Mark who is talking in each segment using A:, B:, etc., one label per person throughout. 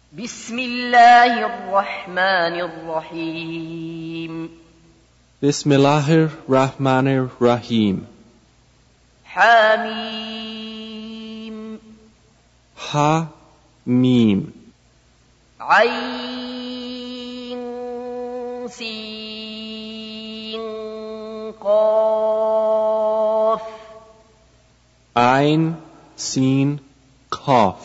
A: بسم الله الرحمن الرحيم
B: Bismillahir Rahmanir Rahim.
A: حميم
B: Ha Mim.
A: عين سين قاف
B: Ein Sin Qaf.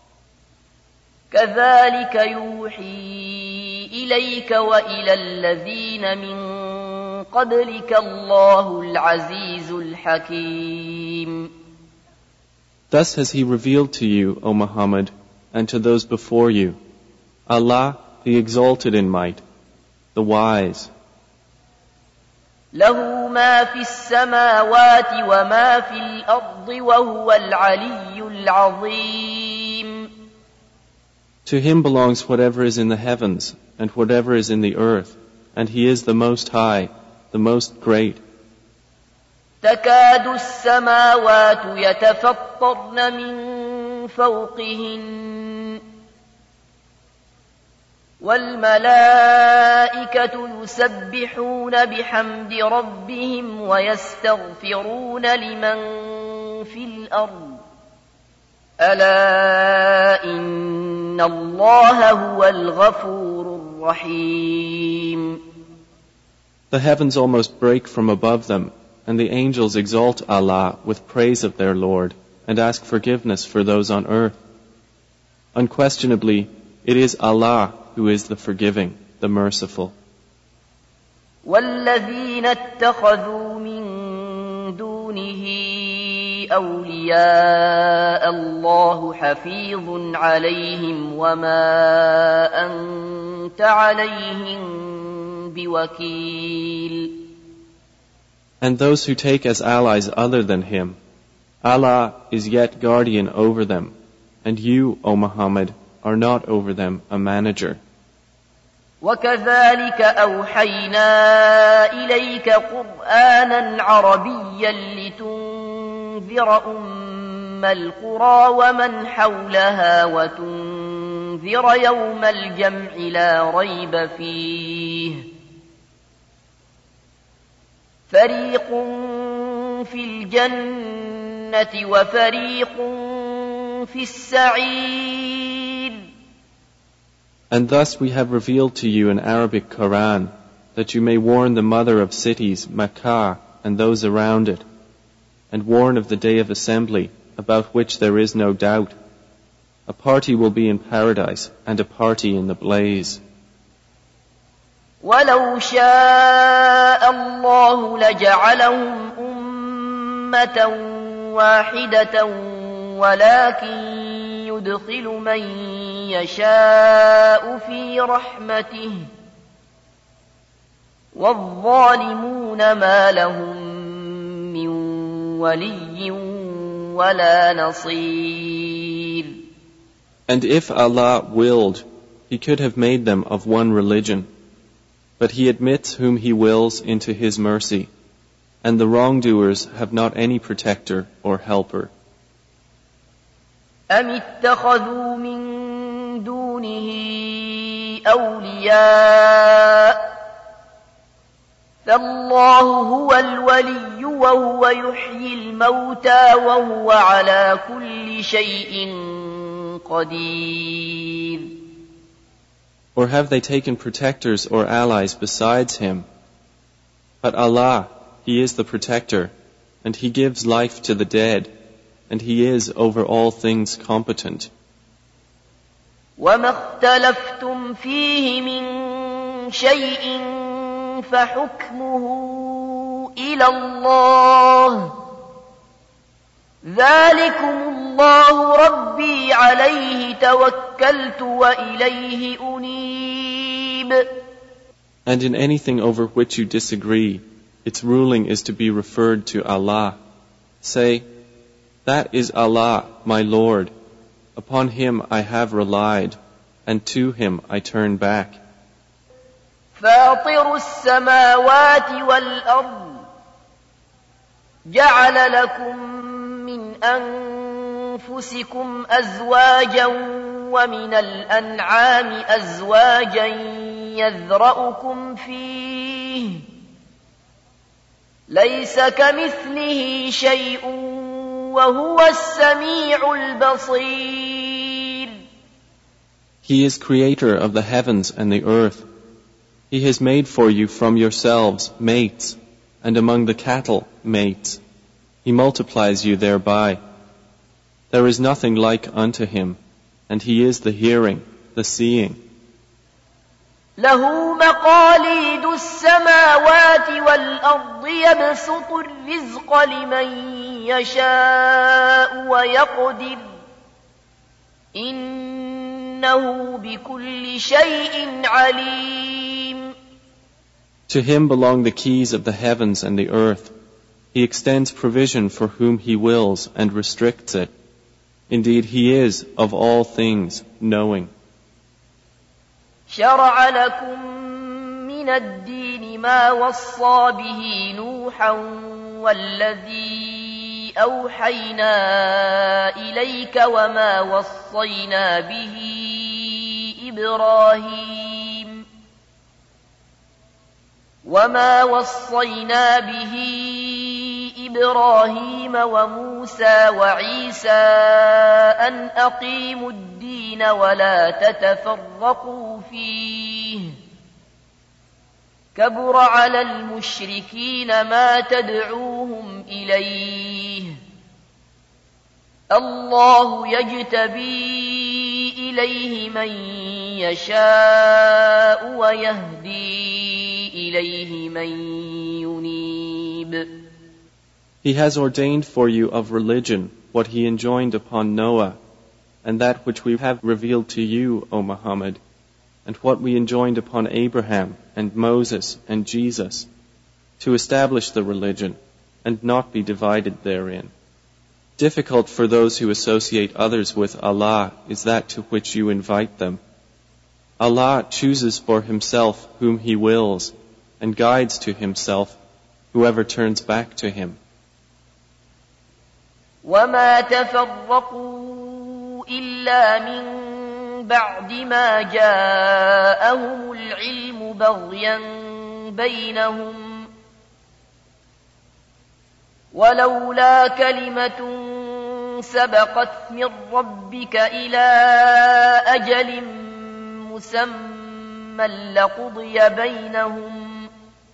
A: كذلك يوحي إليك وإلى الذين من قبلك الله العزيز الحكيم.
B: Thus has he revealed to you, O Muhammad, and to those before you, Allah, the exalted in might, the wise.
A: له ما في السماوات وما في الأرض وهو العلي العظيم.
B: To him belongs whatever is in the heavens and whatever is in the earth, and he is the most high, the most great.
A: تكاد السماوات يتفطرن من فوقهن والملائكة يسبحون بحمد ربهم ويستغفرون لمن في الأرض ألا إن الله هو الغفور الرحيم.
B: The heavens almost break from above them, and the angels exalt Allah with praise of their Lord and ask forgiveness for those on earth. Unquestionably, it is Allah who is the forgiving, the merciful.
A: والذين اتخذوا من دونه أولياء الله حفيظ عليهم وما أنت عليهم بوكيل.
B: And those who take as allies other than him, Allah is yet guardian over them, and you, O Muhammad, are not over them a manager.
A: وكذلك أوحينا إليك قرآنا عربيا لتنذر أم القرى ومن حولها وتنذر يوم الجمع لا ريب فيه فريق في الجنة وفريق في السعير.
B: And thus we have revealed to you an Arabic Quran, that you may warn the mother of cities, Makkah, and those around it, and warn of the day of assembly, about which there is no doubt. A party will be in paradise, and a party in the blaze.
A: ولو شاء الله لجعلهم أمة واحدة ولكن يدخل من يشاء في رحمته والظالمون ما لهم من ولي ولا نصير.
B: And if Allah willed, He could have made them of one religion. But He admits whom He wills into His mercy, and the wrongdoers have not any protector or helper.
A: أم اتخذوا من دونه أولياء فالله هو الولي وهو يحيي الموتى وهو على كل شيء قدير.
B: Or have they taken protectors or allies besides Him? But Allah, He is the protector, and He gives life to the dead, and He is over all things competent.
A: وما اختلفتم فيه من شيء فحكمه إلى الله ذلكم الله ربي عليه توكلت وإليه أنيب.
B: And in anything over which you disagree, its ruling is to be referred to Allah. Say, that is Allah, my Lord. Upon Him I have relied, and to Him I turn back.
A: فاطر السماوات والأرض جعل لكم من أنفسكم أزواجا ومن الأنعام أزواجا يذرأكم فيه ليس كمثله شيء وهو السميع البصير.
B: He is creator of the heavens and the earth. He has made for you from yourselves mates, and among the cattle mates. He multiplies you thereby. There is nothing like unto him, and he is the hearing, the seeing.
A: له مقاليد السماوات والأرض يبسط الرزق لمن يشاء ويقدر إنه بكل شيء عليم.
B: To him belong the keys of the heavens and the earth. He extends provision for whom he wills and restricts it. Indeed, he is of all things knowing.
A: شرع لكم من الدين ما وصى به نوحا والذي أوحينا إليك وما وصينا به إبراهيم وموسى وعيسى أن أقيموا الدين ولا تتفرقوا فيه كبر على المشركين ما تدعوهم إليه الله يجتبي إليه من يشاء ويهدي إليه من ينيب.
B: He has ordained for you of religion what he enjoined upon Noah, and that which we have revealed to you, O Muhammad, and what we enjoined upon Abraham and Moses and Jesus, to establish the religion and not be divided therein. Difficult for those who associate others with Allah is that to which you invite them. Allah chooses for himself whom he wills and guides to himself whoever turns back to him.
A: وما تفرقوا إلا من بعد ما جاءهم العلم بغيا بينهم ولولا كلمة سبقت من ربك إلى أجل مسمى لقضي بينهم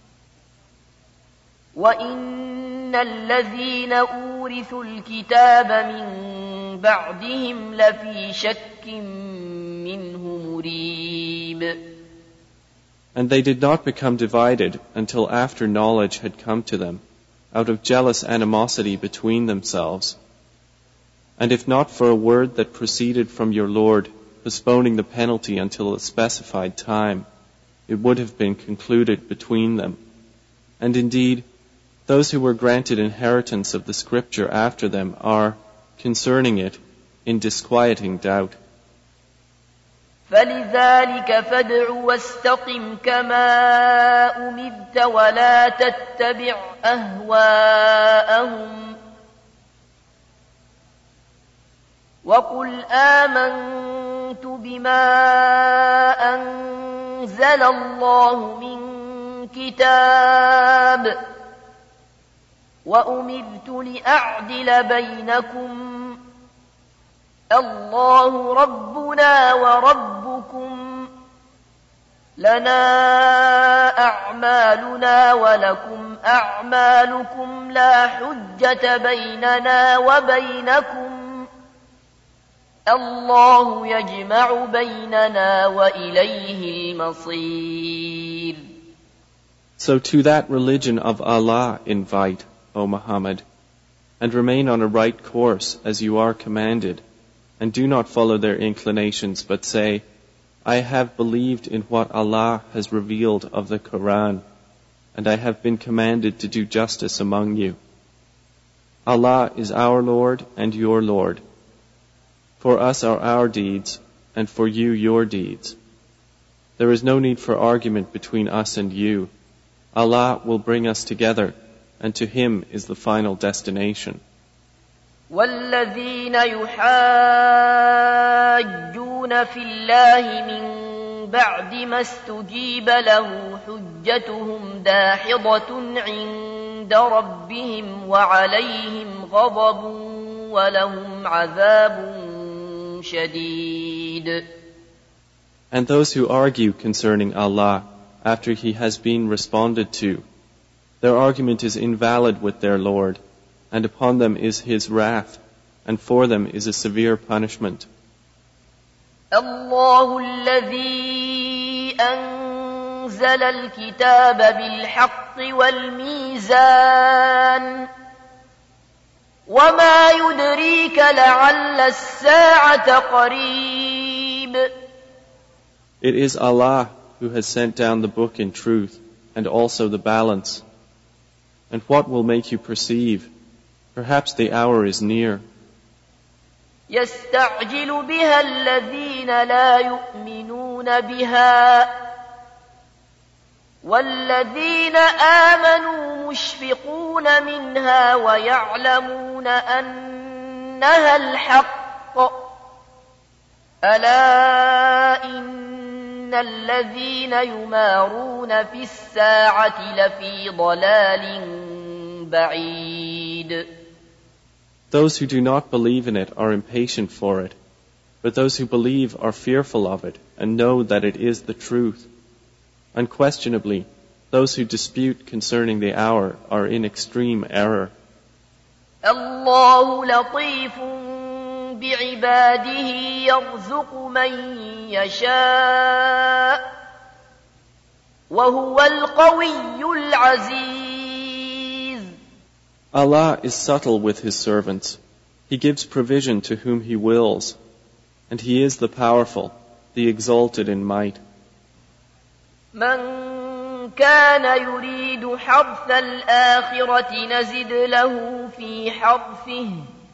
A: وإن الذين أورثوا الكتاب من بعدهم لفي شك منه مريب.
B: And they did not become divided until after knowledge had come to them, out of jealous animosity between themselves. And if not for a word that proceeded from your Lord, postponing the penalty until a specified time, it would have been concluded between them. And indeed, those who were granted inheritance of the scripture after them are, concerning it, in disquieting doubt.
A: فلذلك فادع واستقم كما أمرت ولا تتبع أهواءهم وقل آمنت بما أنزل الله من كتاب وأمرت لأعدل بينكم الله ربنا وربكم لنا أعمالنا ولكم أعمالكم لا حجة بيننا وبينكم الله يجمع بيننا وإليه المصير.
B: So to that religion of Allah invite, O Muhammad, and remain on a right course as you are commanded, and do not follow their inclinations, but say, I have believed in what Allah has revealed of the Quran, and I have been commanded to do justice among you. Allah is our Lord and your Lord. For us are our deeds, and for you your deeds. There is no need for argument between us and you. Allah will bring us together, and to Him is the final destination.
A: والذين يحاجون في الله من بعد ما استجيب له حجتهم داحضة عند ربهم وعليهم غضب ولهم عذاب شديد.
B: And those who argue concerning Allah after He has been responded to, their argument is invalid with their Lord, and upon them is His wrath, and for them is a severe punishment.
A: الله الذي أنزل الكتاب بالحق والميزان وما يدريك لعل الساعة قريب.
B: It is Allah who has sent down the book in truth and also the balance. And what will make you perceive? Perhaps the hour is near.
A: يستعجل بها الذين لا يؤمنون بها والذين آمنوا مشفقون منها ويعلمون أنها الحق ألا إن الذين يمارون في الساعة لفي ضلال بعيد.
B: Those who do not believe in it are impatient for it, but those who believe are fearful of it and know that it is the truth. Unquestionably, those who dispute concerning the hour are in extreme error.
A: الله لطيف بعباده يرزق من يشاء وهو القوي العزيز.
B: Allah is subtle with His servants. He gives provision to whom He wills, and He is the powerful, the exalted in might.
A: من كان يريد حرث الآخرة نزد له في حرثه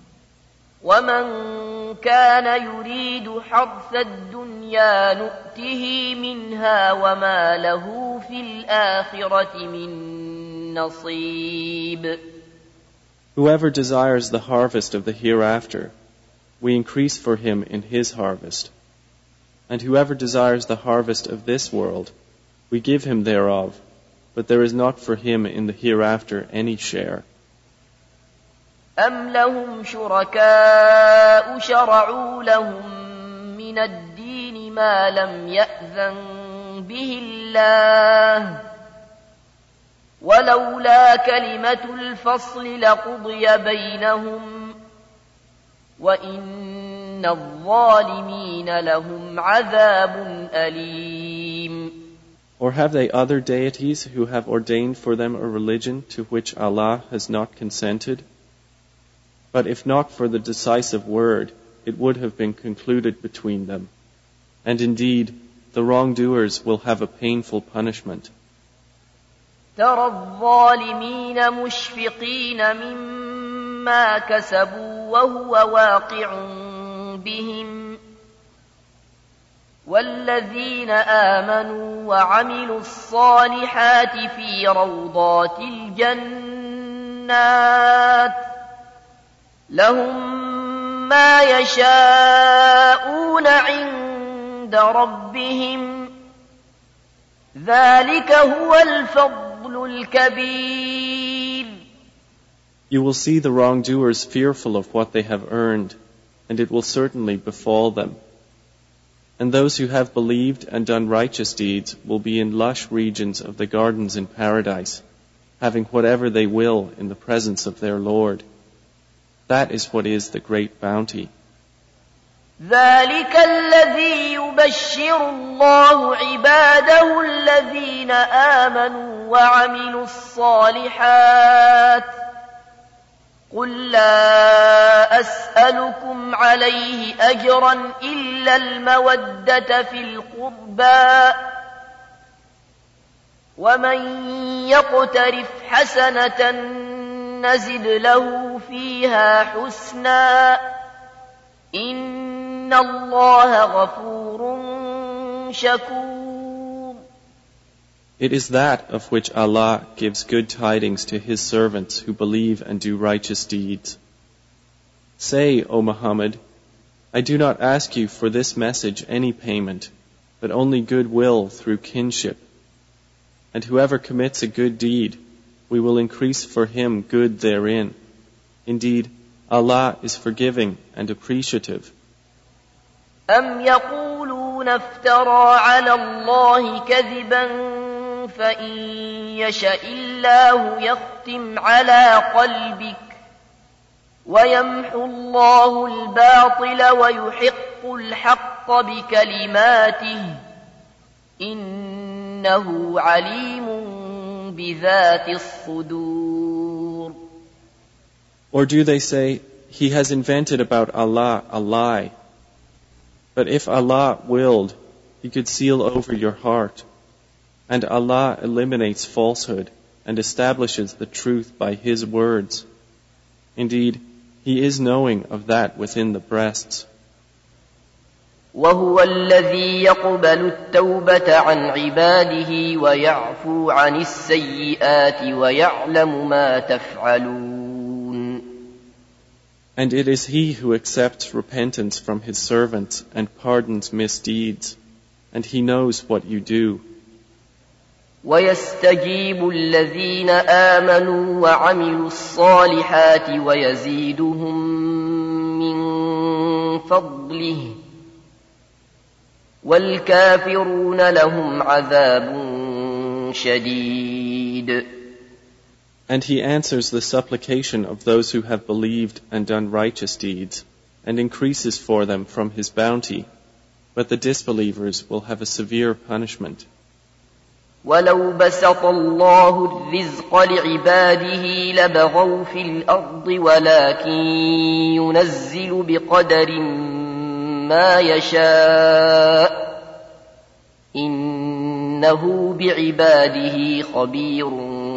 A: ومن كان يريد حرث الدنيا نؤته منها وما له في الآخرة من نصيب.
B: Whoever desires the harvest of the hereafter, we increase for him in his harvest. And whoever desires the harvest of this world, we give him thereof, but there is not for him in the hereafter any share.
A: أم لهم شركاء شرعوا لهم من الدين ما لم يأذن به الله ولولا كلمة الفصل لقضي بينهم وإن الظالمين لهم عذاب أليم.
B: Or have they other deities who have ordained for them a religion to which Allah has not consented? But if not for the decisive word, it would have been concluded between them. And indeed, the wrongdoers will have a painful punishment.
A: ترى الظالمين مشفقين مما كسبوا وهو واقع بهم والذين آمنوا وعملوا الصالحات في روضات الجنات لهم ما يشاءون عند ربهم ذلك هو الفضل الكبير.
B: You will see the wrongdoers fearful of what they have earned, and it will certainly befall them. And those who have believed and done righteous deeds will be in lush regions of the gardens in paradise, having whatever they will in the presence of their Lord. That is what is the great bounty.
A: ذلك الذي يبشر الله عباده الذين آمنوا وعملوا الصالحات قل لا أسألكم عليه أجرا إلا المودة في القربى ومن يقترف حسنة نزد له فيها حسنا إن الله غفور شكور.
B: It is that of which Allah gives good tidings to His servants who believe and do righteous deeds. Say, O Muhammad, I do not ask you for this message any payment, but only goodwill through kinship. And whoever commits a good deed, we will increase for him good therein. Indeed, Allah is forgiving and appreciative.
A: أم يقولون افترى على الله كذبا فإن يشأ الله يختم على قلبك ويمحو الله الباطل ويحق الحق بكلماته إنه عليم بذات الصدور.
B: Or do they say, he has invented about Allah a lie? But if Allah willed, He could seal over your heart. And Allah eliminates falsehood and establishes the truth by His words. Indeed, He is knowing of that within the breasts.
A: وهو الذي يقبل التوبة عن عباده ويعفو عن السيئات ويعلم ما تفعلون.
B: And it is He who accepts repentance from His servants and pardons misdeeds, and He knows what you do.
A: ويستجيب الذين آمنوا وعملوا الصالحات ويزيدهم من فضله والكافرون لهم عذاب شديد.
B: And He answers the supplication of those who have believed and done righteous deeds, and increases for them from His bounty, but the disbelievers will have a severe punishment.
A: ولو بسط الله الرزق لعباده لبغوا في الأرض ولكن ينزل بقدر ما يشاء إنه بعباده خبير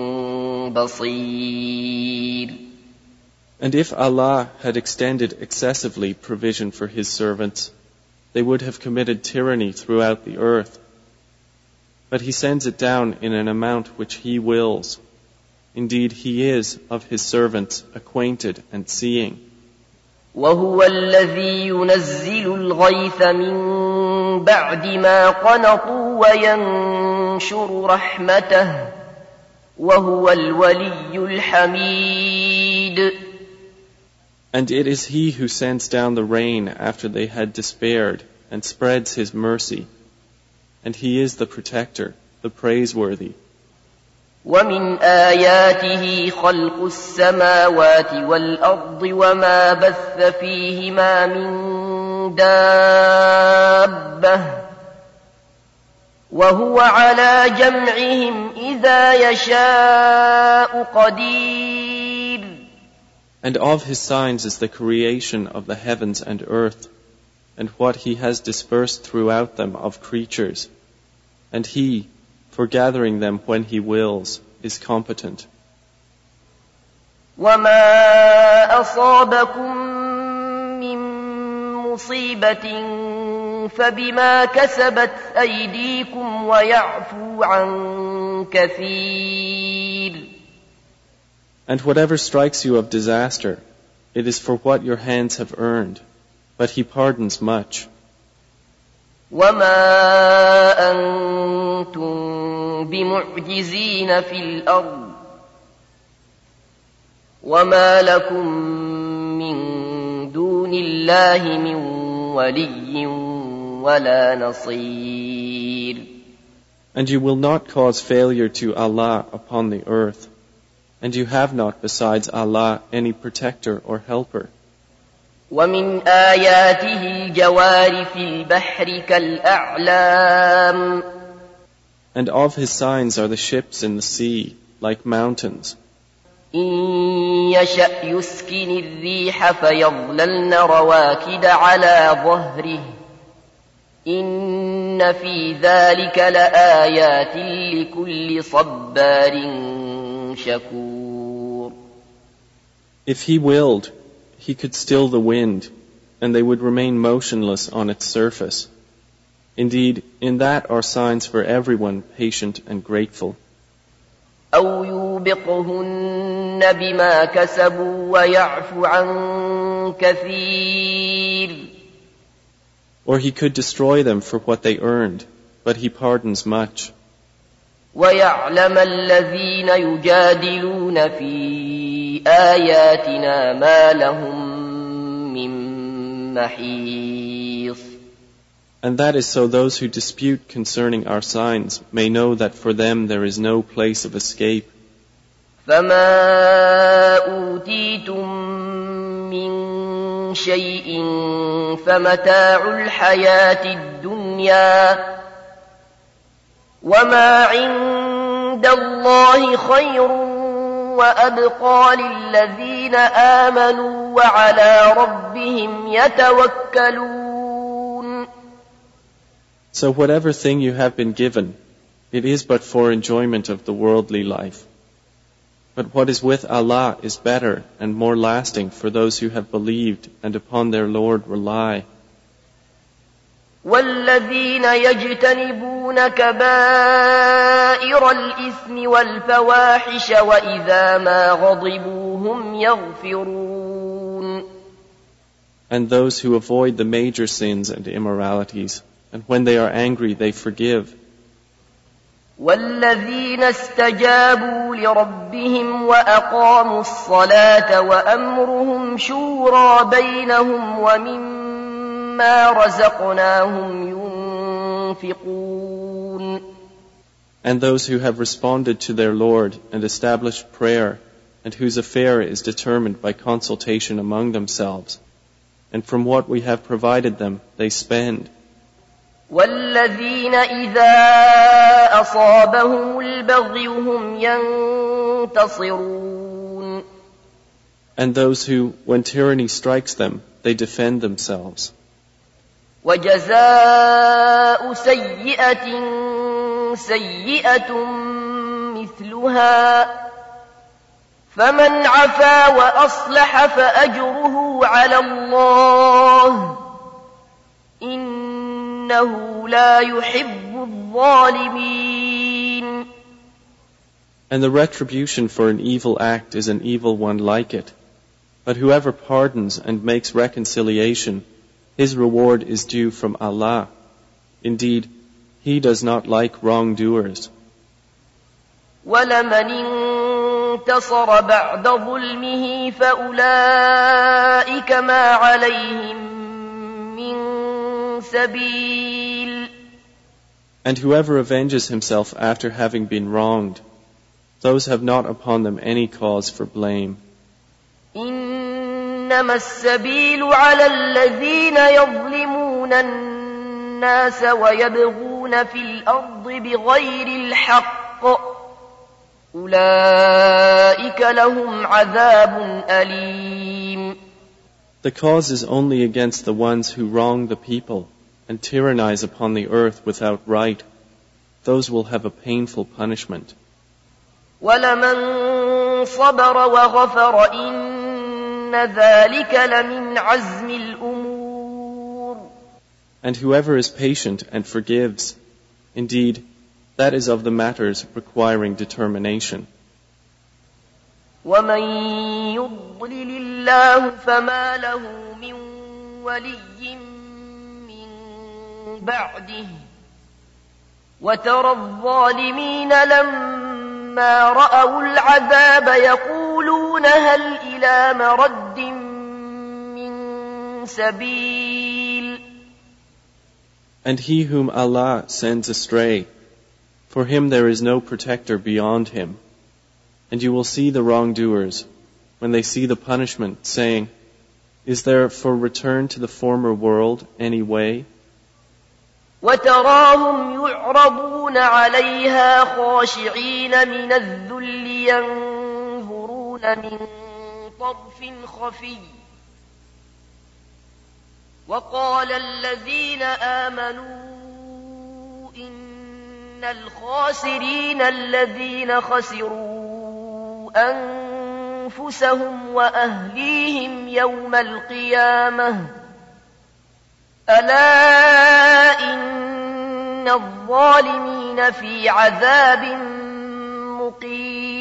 A: بصير.
B: And if Allah had extended excessively provision for His servants, they would have committed tyranny throughout the earth. But He sends it down in an amount which He wills. Indeed, He is of His servants acquainted and seeing.
A: وهو الذي ينزل الغيث من بعد ما قنطوا وينشر رحمته وهو الولي الحميد.
B: And it is He who sends down the rain after they had despaired and spreads His mercy. And He is the protector, the praiseworthy.
A: ومن آياته خلق السماوات والأرض وما بث فيهما من دابة وهو على جمعهم إذا يشاء قدير.
B: And of His signs is the creation of the heavens and earth, and what He has dispersed throughout them of creatures. And He, for gathering them when He wills, is competent.
A: وما أصابكم من مصيبة فبما كسبت أيديكم ويعفو عن كثير.
B: And whatever strikes you of disaster, it is for what your hands have earned, but He pardons much.
A: وما أنتم بمعجزين في الأرض وما لكم من دون الله من ولي ولا نصير.
B: And you will not cause failure to Allah upon the earth, and you have not besides Allah any protector or helper.
A: ومن آياته الجوار في البحر كالأعلام.
B: And of His signs are the ships in the sea, like mountains.
A: إن يشأ يسكن الريح فيظللن رواكد على ظهره إن في ذلك لآيات لكل صبار شكور.
B: If He willed, He could still the wind, and they would remain motionless on its surface. Indeed, in that are signs for everyone patient and grateful.
A: أو يوبقهن بما كسبوا ويعفو عن كثير.
B: Or he could destroy them for what they earned, but he pardons much.
A: ويعلم الذين يجادلون في آياتنا ما لهم من محيص.
B: And that is so those who dispute concerning our signs may know that for them there is no place of escape.
A: فما أوتيتم من شيء فمتاع الحياة الدنيا وما عند الله خير وأبقى للذين آمنوا وعلى ربهم يتوكلون.
B: So whatever thing you have been given, it is but for enjoyment of the worldly life. But what is with Allah is better and more lasting for those who have believed and upon their Lord rely.
A: والذين يجتنبون كبائر الإثم والفواحش وإذا ما غضبوا هم يغفرون.
B: And those who avoid the major sins and immoralities, and when they are angry they forgive.
A: والذين استجابوا لربهم وأقاموا الصلاة وأمرهم شورى بينهم ومما رزقناهم ينفقون.
B: And those who have responded to their Lord and established prayer, and whose affair is determined by consultation among themselves, and from what we have provided them they spend.
A: والذين إذا أصابهم البغي هم ينتصرون.
B: And those who, when tyranny strikes them, they defend themselves.
A: وجزاء سيئة سيئة مثلها فمن عفا وأصلح فأجره على الله إنه لا يحب الظالمين.
B: And the retribution for an evil act is an evil one like it. But whoever pardons and makes reconciliation, his reward is due from Allah. Indeed, He does not like wrongdoers.
A: وَلَمَنِ انتصر بعد ظلمه فأولئك ما عليهم من سبيل.
B: And whoever avenges himself after having been wronged, those have not upon them any cause for blame.
A: إنما السبيل على الذين يظلمون الناس ويبغون في الأرض بغير الحق أولئك لهم عذاب أليم.
B: The cause is only against the ones who wrong the people and tyrannize upon the earth without right. Those will have a painful punishment.
A: وَلَمَنْ صَبَرَ وَغَفَرَ إِنَّ ذَلِكَ لَمِنْ عَزْمِ الْأُمُورِ.
B: And whoever is patient and forgives, indeed, that is of the matters requiring determination.
A: وَمَنْ يُضْلِلِ اللَّهُ فَمَا لَهُ مِنْ وَلِيٍّ مِّنْ بَعْدِهِ وَتَرَى الظَّالِمِينَ لَمَّا رَأَوُا الْعَذَابَ يَقُولُونَ هَلْ إِلَى مَرَدٍّ مِّن سَبِيلٍ.
B: And he whom Allah sends astray, for him there is no protector beyond him. And you will see the wrongdoers, when they see the punishment, saying, is there for return to the former world any way?
A: وَتَرَاهُمْ يُعْرَضُونَ عَلَيْهَا خَاشِعِينَ مِنَ الذُّلِّ يَنظُرُونَ مِن طَرْفٍ خَفِيٍّ وَقَالَ الَّذِينَ آمَنُوا إِنَّ الْخَاسِرِينَ الَّذِينَ خَسِرُوا أَنفُسَهُمْ وَأَهْلِيهِمْ يَوْمَ الْقِيَامَةِ ألا إن الظالمين في عذاب مقيم.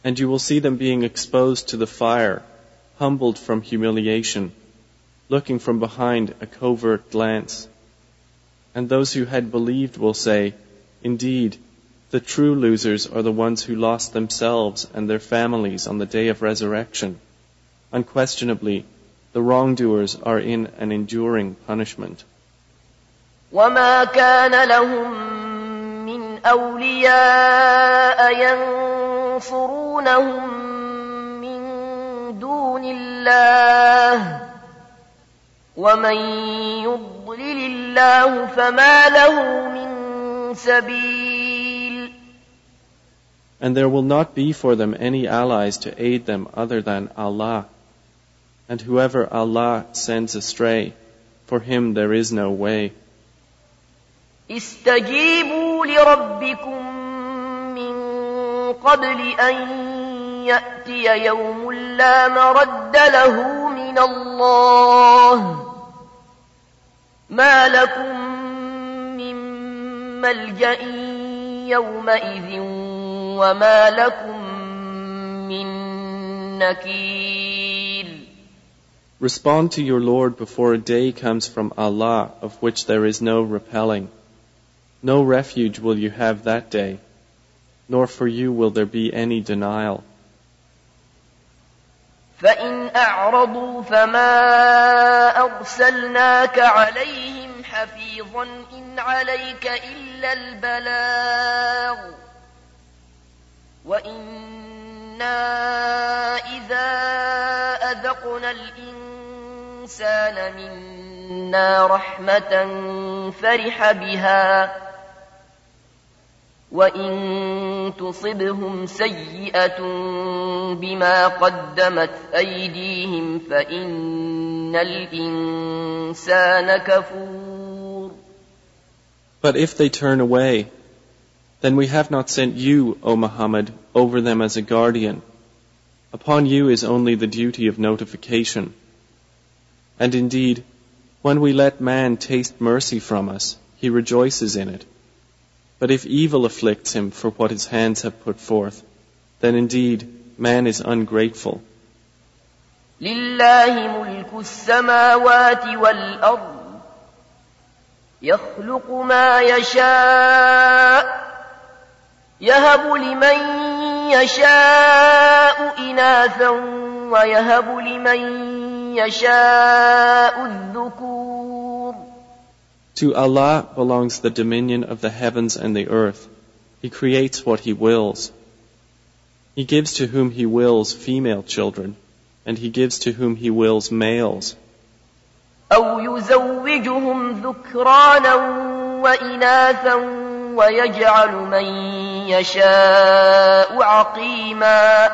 B: And you will see them being exposed to the fire, humbled from humiliation, looking from behind a covert glance. And those who had believed will say, indeed, the true losers are the ones who lost themselves and their families on the day of resurrection. Unquestionably, the wrongdoers are in an enduring punishment.
A: وَمَا كَانَ لَهُم مِّنْ أَوْلِيَاءَ يَنصُرُونَهُم مِّن دُونِ اللَّهِ وَمَن يُضْلِلِ اللَّهُ فَمَا لَهُ مِن سَبِيلٍ.
B: And there will not be for them any allies to aid them other than Allah. And whoever Allah sends astray, for him there is no way.
A: استجيبوا لربكم من قبل أن يأتي يوم لا مرد له من الله ما لكم من ملجأ يومئذ وما لكم من نكير.
B: Respond to your Lord before a day comes from Allah of which there is no repelling. No refuge will you have that day, nor for you will there be any denial.
A: فَإِنْ أَعْرَضُوا فَمَا أَرْسَلْنَاكَ عَلَيْهِمْ حَفِيظًا إِنْ عَلَيْكَ إِلَّا الْبَلَاغُ وَإِنَّا إِذَا أَذَقْنَا الْإِنسَانَ مِنَّا رَحْمَةً فَرِحَ بِهَا وَإِن تُصِبْهُمْ سَيِّئَةٌ بِمَا قَدَّمَتْ أَيْدِيهِمْ فَإِنَّ الْإِنسَانَ كَفُورٌ.
B: But if they turn away, then we have not sent you, O Muhammad, over them as a guardian. Upon you is only the duty of notification. And indeed, when we let man taste mercy from us, he rejoices in it. But if evil afflicts him for what his hands have put forth, then indeed man is ungrateful.
A: لله ملك السماوات والأرض يخلق ما يشاء يهب لمن يشاء إناثا ويهب لمن يشاء الذكور.
B: To Allah belongs the dominion of the heavens and the earth. He creates what He wills. He gives to whom He wills female children, and He gives to whom He wills males.
A: أو يزوجهم ذكرانا وإناثا ويجعل من يشاء عقيما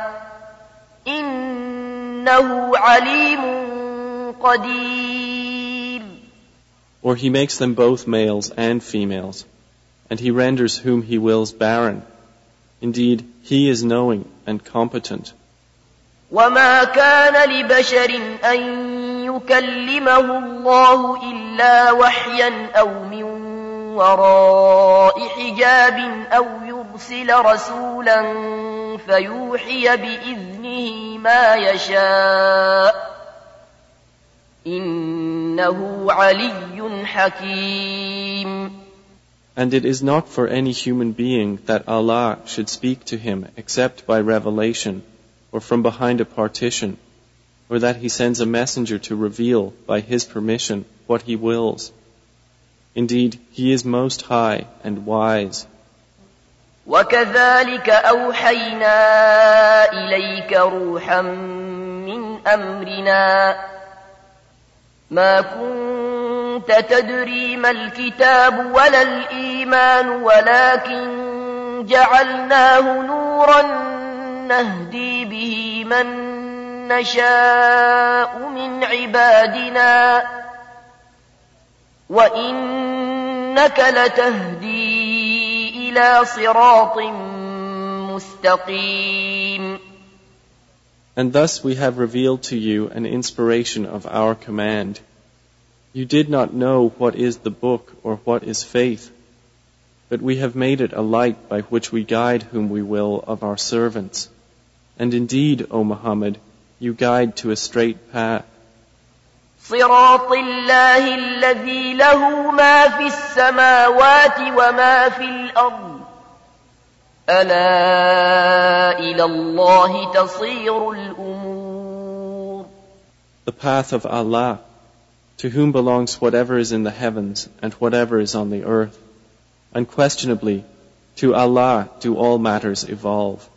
A: إنه عليم قدير.
B: Or He makes them both males and females, and He renders whom He wills barren. Indeed, He is knowing and competent.
A: وما كان لبشر أن يكلمه الله إلا وحيا أو من وراء حجاب أو يرسل رسولا فيوحي بإذنه ما يشاء إنه علي حكيم.
B: And it is not for any human being that Allah should speak to him except by revelation or from behind a partition, or that He sends a messenger to reveal by His permission what He wills. Indeed, He is most high and wise.
A: وَكَذَلِكَ أَوْحَيْنَا إِلَيْكَ رُوحًا مِّنْ أَمْرِنَا مَا كُنْتَ تَدْرِي مَا الْكِتَابُ وَلَا الْإِيمَانُ وَلَكِنْ جَعَلْنَاهُ نُورًا نهدي به من نشاء من عبادنا وإنك لتهدي إلى صراط مستقيم.
B: And thus we have revealed to you an inspiration of our command. You did not know what is the book or what is faith, but we have made it a light by which we guide whom we will of our servants. And indeed, O Muhammad, you guide to a straight path.
A: صراط الله الذي له ما في السماوات وما في الأرض ألا إلى الله تصير الأمور.
B: The path of Allah, to whom belongs whatever is in the heavens and whatever is on the earth. Unquestionably, to Allah do all matters evolve.